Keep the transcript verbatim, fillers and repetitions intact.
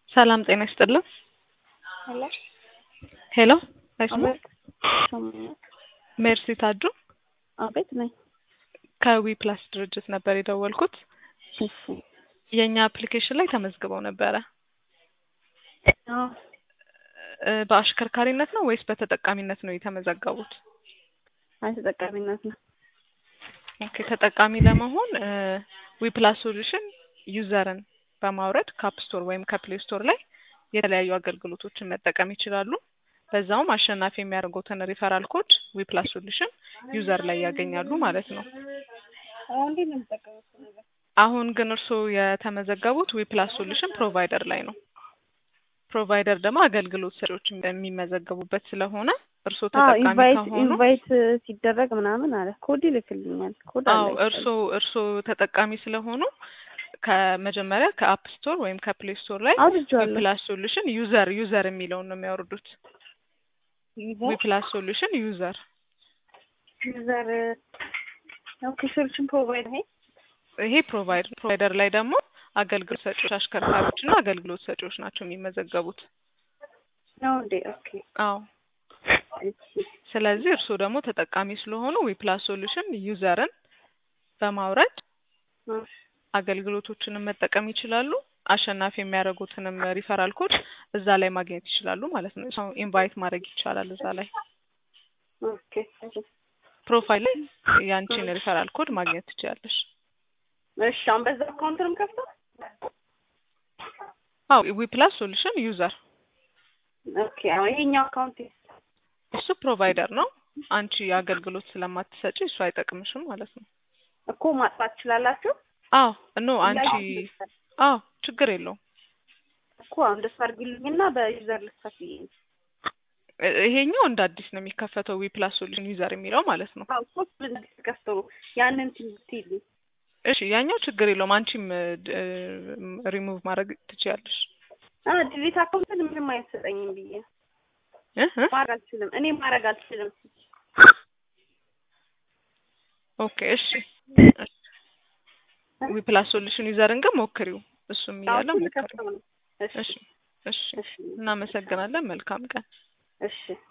ሰላም ጤና ይስጥልኝ። ሄሎ ሄሎ አይስሙ አቤት ሰማኝ። ሜርሲ ታጁ አቤት ነኝ። ከዊ ፕላስ ድርጅት ነበር የደወልኩት። እሺ የኛ አፕሊኬሽን ላይ ተመዝግበው ነበረ። አዎ እ በአሽከርካሪነት ነው ወይስ በተጠቃሚነት ነው የተመዘገቡት? አይ ተጠቃሚነት ነው። ኦኬ ተጠቃሚ ለመሆን ዊ ፕላስ ሶሉሽን ዩዘርን በማውረድ ካፕ ስቶር ወይም ከፕሌይ ስቶር ላይ የተለያዩ አገልግሎቶችን መጠቀም ይችላሉ። በዛውም አሸናፊ የሚያደርጉትን ሪፈራል ኮድ ዊ ፕላስ ሶሉሽን ዩዘር ላይ ያገኛሉ ማለት ነው። አሁን ግን እንጠቀምበት ነገር አሁን ግን እርስዎ የተመዘገቡት ዊ ፕላስ ሶሉሽን ፕሮቫይደር ላይ ነው። ፕሮቫይደር ደግሞ አገልግሎት ሰጪዎች የሚመዘገቡበት ስለሆነ እርስዎ ተጠቃሚ ኢንቫይት ከሆኑ ኢንቫይት ሲደረግ ምናምን አለ ኮድ ይልክልኛል። ኮድ አለ። አዎ እርስዎ እርስዎ ተጠቃሚ ስለሆኑ ከመጀመሪያ ከአፕ ስቶር ወይም ከፕሌይ ስቶር ላይ ዊ አውርጄዋለሁ። ፕላስ ሶሉሽን ዩዘር ዩዘር የሚለውን ነው የሚያወርዱት። ዊ ፕላስ ሶሉሽን ዩዘር ዩዘር ኦኬ ሶሉሽን ፕሮቫይደር ይሄ ይሄ ፕሮቫይደር ፕሮቫይደር ላይ ደግሞ አገልግሎት ሰጪዎች አሽከርካሪዎችና አገልግሎት ሰጪዎች ናቸው የሚመዘገቡት። ነው እንዴ? ኦኬ አዎ ስለዚህ እርስዎ ደግሞ ተጠቃሚ ስለሆኑ ዊ ፕላስ ሶሉሽን ዩዘርን በማውረድ አገልግሎቶችንም መጠቀም ይችላሉ። አሸናፊ የሚያደርጉትንም ሪፈራል ኮድ እዛ ላይ ማግኘት ይችላሉ ማለት ነው። ሰው ኢንቫይት ማድረግ ይቻላል እዛ ላይ። ኦኬ ፕሮፋይል ላይ ያንቺን ሪፈራል ኮድ ማግኘት ትችያለሽ። እሺ አሁን በዛ አካውንት ነው የምከፍተው? አዎ ዊ ፕላስ ሶሉሽን ዩዘር ኦኬ አሁን ይሄኛው አካውንት እሱ ፕሮቫይደር ነው። አንቺ አገልግሎት ስለማትሰጪ እሱ አይጠቅምሽም ማለት ነው። እኮ ማጥፋት ትችላላችሁ? አዎ ኖ አንቺ አዎ ችግር የለውም እኮ አሁን ደስ አድርጊልኝና በዩዘር ልትከፍይ ይሄኛው እንደ አዲስ ነው የሚከፈተው ዊ ፕላስ ሶሉሽን ዩዘር የሚለው ማለት ነው። አዎ እኮ ልትከፍተው ያንን ትይልኝ። እሺ ያኛው ችግር የለውም አንቺም ሪሙቭ ማድረግ ትችያለሽ። አ ዲሊት አካውንት ምንም አይሰጠኝም ብዬ እህ ማድረግ አልችልም። እኔ ማድረግ አልችልም። ኦኬ እሺ ዊ ፕላስ ሶሉሽን ዩዘርን ግን ሞክሪው። እሱም እያለ ሞክሪው። እሺ እሺ እናመሰግናለን። መልካም ቀን። እሺ